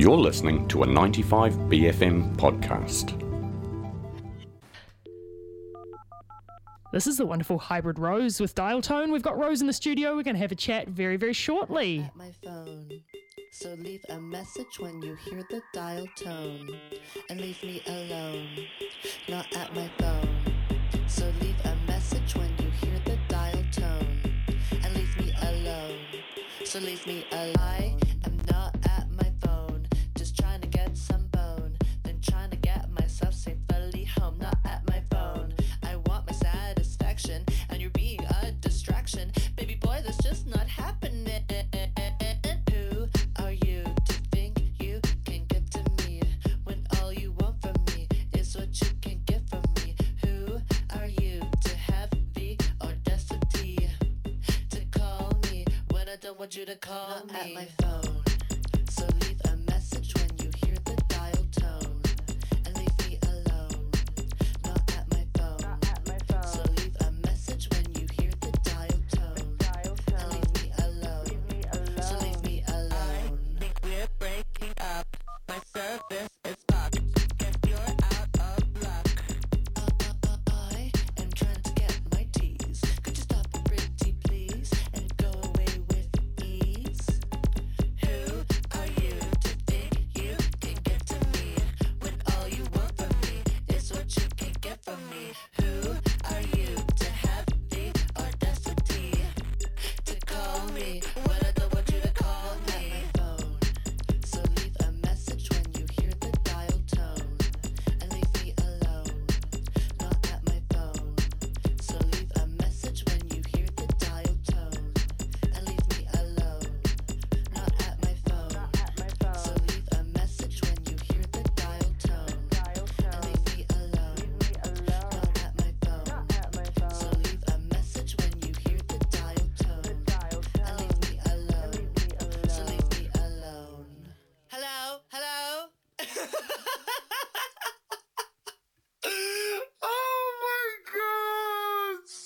You're listening to a 95BFM podcast. This is the wonderful Hybrid Rose with Dial Tone. We've got Rose in the studio. We're going to have a chat very, very shortly. At my phone, so leave a message when you hear the dial tone, and leave me alone. Not at my phone, so leave a message when you hear the dial tone, and leave me alone. So leave me alone. I am not at my phone, just trying to get some bone, then trying to get myself safely home. Not at my phone. I want my satisfaction, and you're being a distraction. Baby boy, that's just not happening. Who are you to think you can get to me when all you want from me is what you can get from me? Who are you to have the audacity to call me when I don't want you to call me? Not at my phone, so leave a message when you hear the dial tone, and leave me alone. Not at my phone, so leave a message when you hear the dial tone, and leave me alone. So leave me alone. I think we're breaking up. My service is fucked. If you're out of luck. I am trying to get my T's. Could you stop it, pretty please, and go away with ease? Who are you to think you can get to me when all you want from me is what you can get from me? Who are you to have the audacity to call me when I don't want you to call me? At my phone, so leave a message when you hear the dial tone, and leave me alone. Not at my phone, so leave a message when you hear the dial tone, and leave me alone. Not at my phone, so leave a message when you hear the dial tone, and leave me alone. Not at my phone, so leave a message when you hear the dial tone, and leave me alone. So leave me alone. Hello? Hello? Oh my god!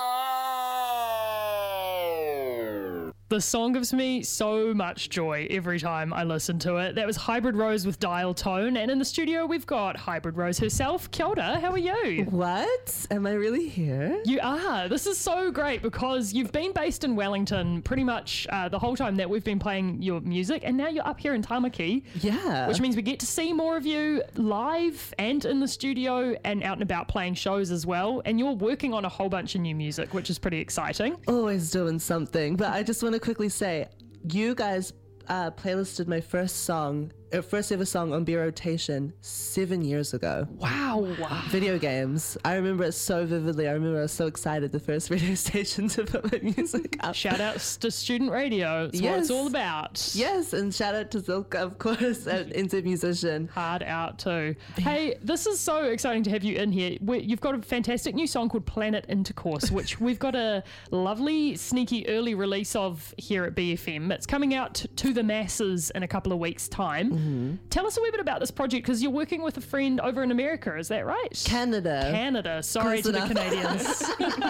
Stop! The song gives me so much joy every time I listen to it. That was Hybrid Rose with Dial Tone. And in the studio, we've got Hybrid Rose herself. Kia ora, how are you? What? Am I really here? You are. This is so great because you've been based in Wellington pretty much the whole time that we've been playing your music. And now you're up here in Tamaki. Yeah. Which means we get to see more of you live and in the studio and out and about playing shows as well. And you're working on a whole bunch of new music, which is pretty exciting. Always doing something. But I just want to quickly say, you guys playlisted my first ever song on B Rotation 7 years ago. Wow. Video games. I remember it so vividly. I remember I was so excited the first radio station to put my music up. Shout outs to student radio. It's what it's all about. Yes, and shout out to Zilka, of course, an indie musician. Hard out too. Hey, this is so exciting to have you in here. You've got a fantastic new song called Planet Intercourse, which we've got a lovely, sneaky early release of here at BFM. It's coming out to the masses in a couple of weeks' time. Mm-hmm. Tell us a wee bit about this project because you're working with a friend over in America, is that right? Canada. Sorry to the enough. Canadians.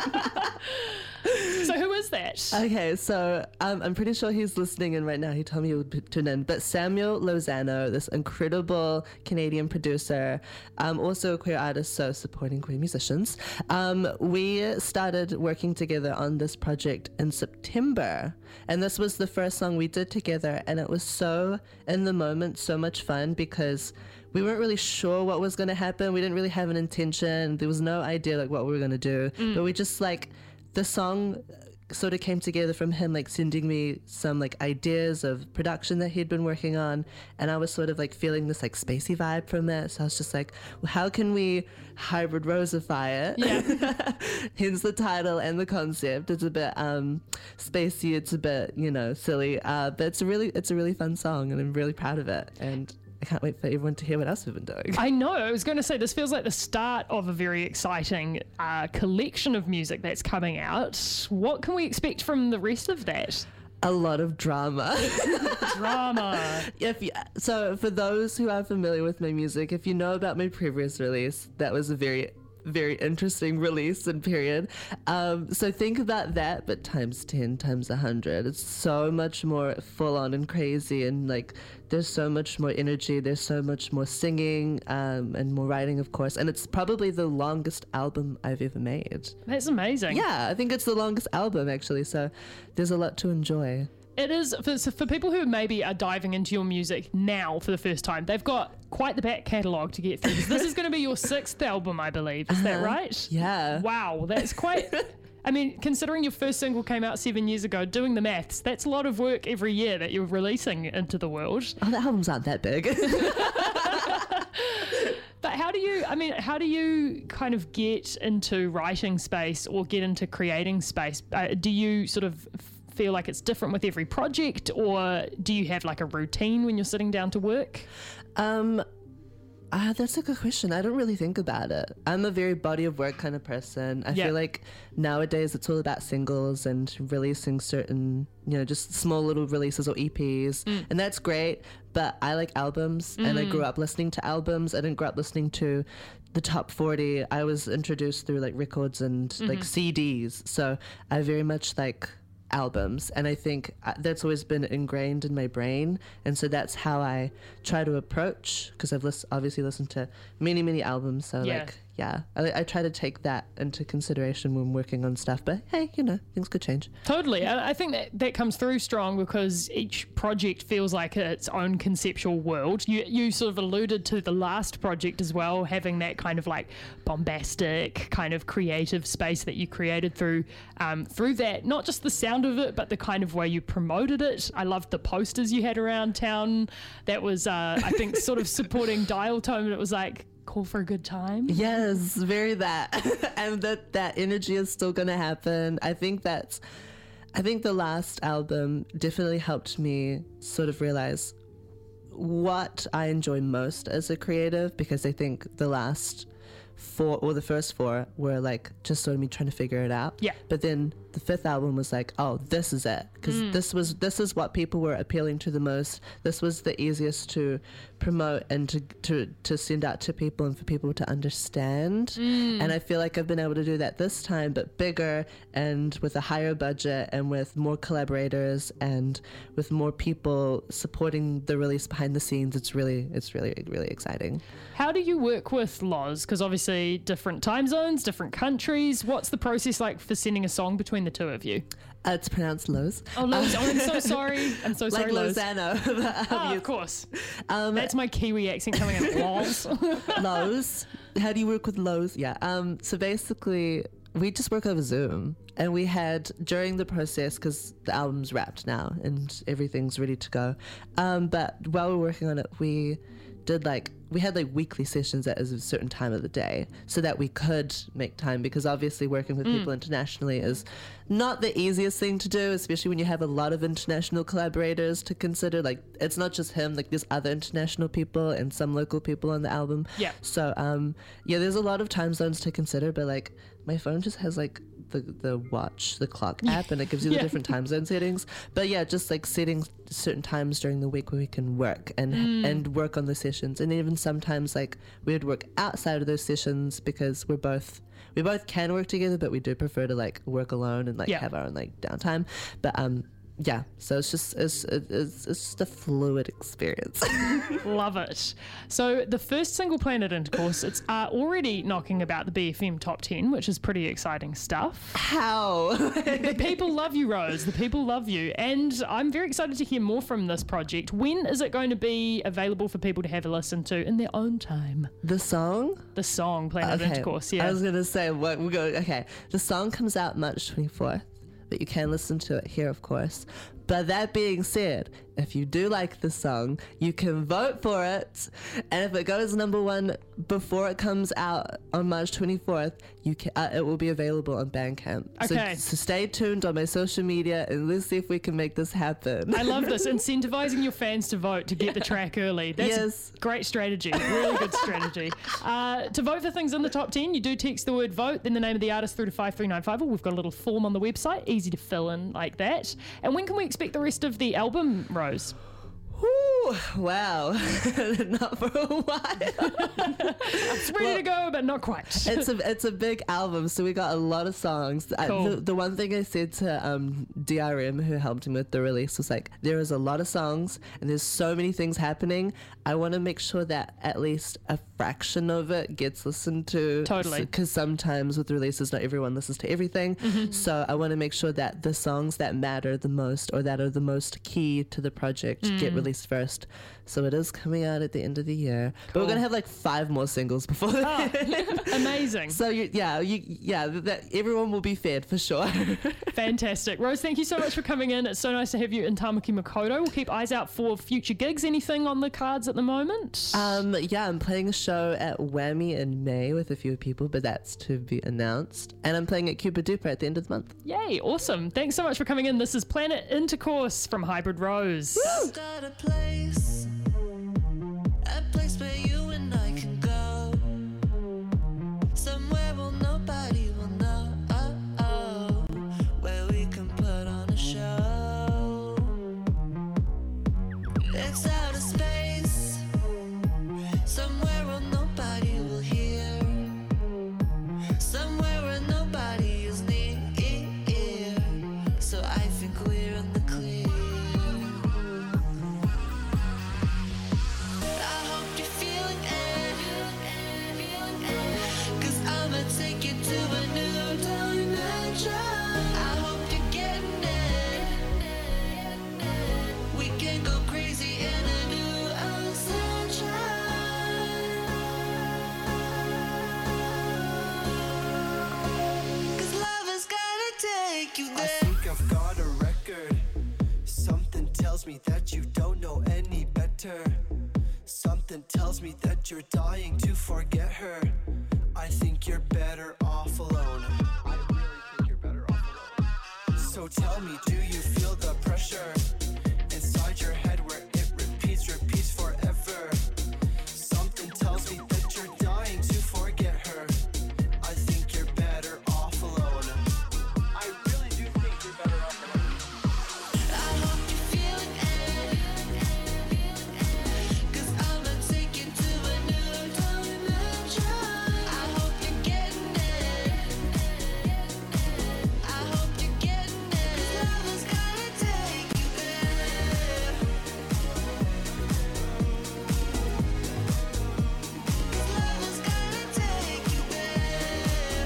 So who is that? Okay, so I'm pretty sure he's listening in right now. He told me he would tune in. But Samuel Lozano, this incredible Canadian producer, also a queer artist, so supporting queer musicians. We started working together on this project in September. And this was the first song we did together. And it was so, in the moment, so much fun because we weren't really sure what was going to happen. We didn't really have an intention. There was no idea like what we were going to do. But we just like... The song sort of came together from him like sending me some like ideas of production that he'd been working on, and I was sort of like feeling this like spacey vibe from it. So I was just like, well, how can we hybrid rosify it? Yeah. Hence the title and the concept. It's a bit spacey, it's a bit, silly, but it's a really fun song and I'm really proud of it, and I can't wait for everyone to hear what else we've been doing. I know. I was going to say, this feels like the start of a very exciting collection of music that's coming out. What can we expect from the rest of that? A lot of drama. Drama. So for those who are familiar with my music, if you know about my previous release, that was a very very interesting release and period. So think about that, but times 10, times 100. It's so much more full on and crazy, and like there's so much more energy, there's so much more singing, and more writing, of course. And it's probably the longest album I've ever made. That's amazing. Yeah, I think it's the longest album actually, so there's a lot to enjoy. It is, for people who maybe are diving into your music now for the first time, they've got quite the back catalogue to get through. This is going to be your 6th album, I believe. Is that right? Yeah. Wow, that's quite... I mean, considering your first single came out 7 years ago, doing the maths, that's a lot of work every year that you're releasing into the world. Oh, the albums aren't that big. But how do you kind of get into writing space or get into creating space? Do you sort of feel like it's different with every project, or do you have like a routine when you're sitting down to work? That's a good question. I don't really think about it. I'm a very body of work kind of person. I feel like nowadays it's all about singles and releasing certain, just small little releases or EPs. And that's great. But I like albums, and I grew up listening to albums. I didn't grow up listening to the top 40. I was introduced through like records and like CDs. So I very much like albums, and I think that's always been ingrained in my brain, and so that's how I try to approach, because I've obviously listened to many albums, so I try to take that into consideration when working on stuff. But hey, things could change. Totally. I think that comes through strong, because each project feels like its own conceptual world. You sort of alluded to the last project as well, having that kind of like bombastic kind of creative space that you created through that, not just the sound of it, but the kind of way you promoted it. I loved the posters you had around town. That was, I think, sort of supporting Dial Tone, and it was like, call for a good time. Yes, very that. And that energy is still going to happen. I think the last album definitely helped me sort of realize what I enjoy most as a creative, because I think the last 4 or the first 4 were like just sort of me trying to figure it out. Yeah. But then the 5th album was like, oh, this is it, because this is what people were appealing to the most. This was the easiest to promote and to send out to people and for people to understand. And I feel like I've been able to do that this time, but bigger and with a higher budget and with more collaborators and with more people supporting the release behind the scenes. It's really exciting. How do you work with Loz? Because obviously different time zones, different countries. What's the process like for sending a song between the two of you? It's pronounced Loz. Oh, Loz. Oh, I'm so sorry. I'm so sorry, like Loz. Lozano. Of course. That's my Kiwi accent coming out. Loz. Loz. How do you work with Loz? Yeah. So basically, we just work over Zoom. And we had, during the process, because the album's wrapped now and everything's ready to go, but while we were working on it, we had weekly sessions at a certain time of the day so that we could make time, because obviously working with people internationally is not the easiest thing to do, especially when you have a lot of international collaborators to consider. Like, it's not just him, like there's other international people and some local people on the album. Yeah. So there's a lot of time zones to consider, but like my phone just has like the clock app, and it gives you the different time zone settings. But yeah, just like setting certain times during the week where we can work and work on the sessions. And even sometimes like we would work outside of those sessions, because we both can work together, but we do prefer to like work alone and like have our own like downtime. But so it's just a fluid experience. Love it. So the first single, Planet Intercourse, it's already knocking about the BFM top 10, which is pretty exciting stuff. How? The people love you, Rose. The people love you. And I'm very excited to hear more from this project. When is it going to be available for people to have a listen to in their own time? The song? The song, Planet Intercourse, yeah. I was going to say, the song comes out March 24th. But you can listen to it here, of course. But that being said, if you do like the song, you can vote for it. And if it goes number 1 before it comes out on March 24th, it will be available on Bandcamp. Okay. So stay tuned on my social media, and let's see if we can make this happen. I love this. Incentivizing your fans to vote to get the track early. That's great strategy. Really good strategy. To vote for things in the top 10, you do text the word vote, then the name of the artist through to 53950. We've got a little form on the website, easy to fill in like that. And when can we expect the rest of the album, Rose? Woo! Wow. Not for a while. It's ready to go, but not quite. It's a big album, so we got a lot of songs. Cool. The one thing I said to DRM, who helped me with the release, was like, there is a lot of songs and there's so many things happening. I want to make sure that at least a fraction of it gets listened to. Totally. Because sometimes with releases, not everyone listens to everything. So I want to make sure that the songs that matter the most or that are the most key to the project get released first. So it is coming out at the end of the year. But we're going to have like 5 more singles before that. Amazing. So that everyone will be fed for sure. Fantastic. Rose, thank you so much for coming in. It's so nice to have you in Tamaki Makaurau. We'll keep eyes out for future gigs. Anything on the cards at the moment? I'm playing a show at Whammy in May with a few people, but that's to be announced. And I'm playing at Cuba Duper at the end of the month. Yay, awesome. Thanks so much for coming in. This is Planet Intercourse from Hybrid Rose. Got a place where you and I can go, somewhere where nobody will know, where we can put on a show. It's outer space, somewhere where nobody will hear, somewhere where nobody is near. So I think we're in the clear. I hope you're feeling it, 'cause I'ma take you to a new dimension. I hope you're getting it. We can go crazy in a new ascension. 'Cause love is gonna take you I there. think I've got a record. Something tells me that you don't know any better. Something tells me that you're dying to forget her. I think you're better off alone. I really think you're better off alone. So tell me, do you feel the pressure inside your head where it repeats forever? Something tells me that you're dying to forget her. I think you're better off alone. I really do think you're better off alone. I hope you're feeling it, 'cause I'ma take you to a new dimension. I hope you're getting it. I hope you're getting it. 'Cause love is gonna take you there. 'Cause love is gonna take you there.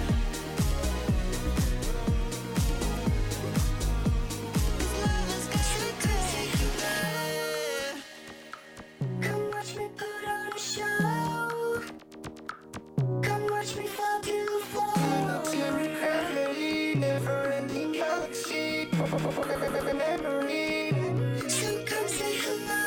'Cause love is gonna take you there. Come watch me put on a show. Come watch me fall to the floor. Zero gravity, never-ending galaxy, memory. So come say hello.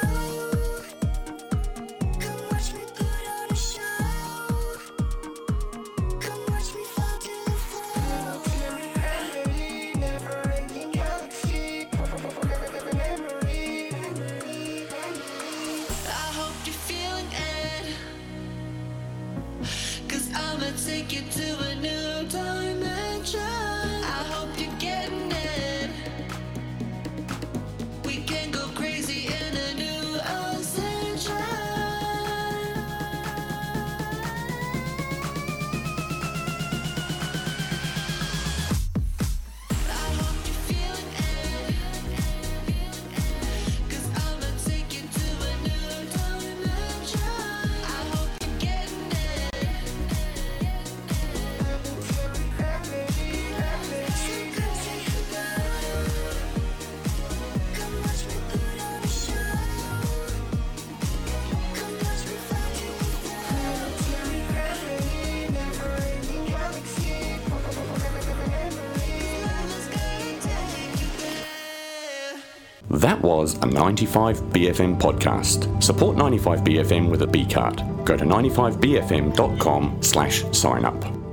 Come watch me put on a show. Come watch me fall to the floor. Zero gravity, never-ending galaxy, memory. I hope you're feeling it, 'cause I'ma take you to a new dimension. I hope you're getting it. We can go crazy in a new ascension. I hope you're feeling it, 'cause I'ma take you to a new dimension. I hope you're getting it. Zero gravity, So come say hello. Come watch me put on a show. Come watch me fall to the floor. zero gravity, never-ending galaxy, memory. Love is gonna take you there. That was a 95BFM podcast. Support 95BFM with a B card. Go to 95bfm.com/sign up.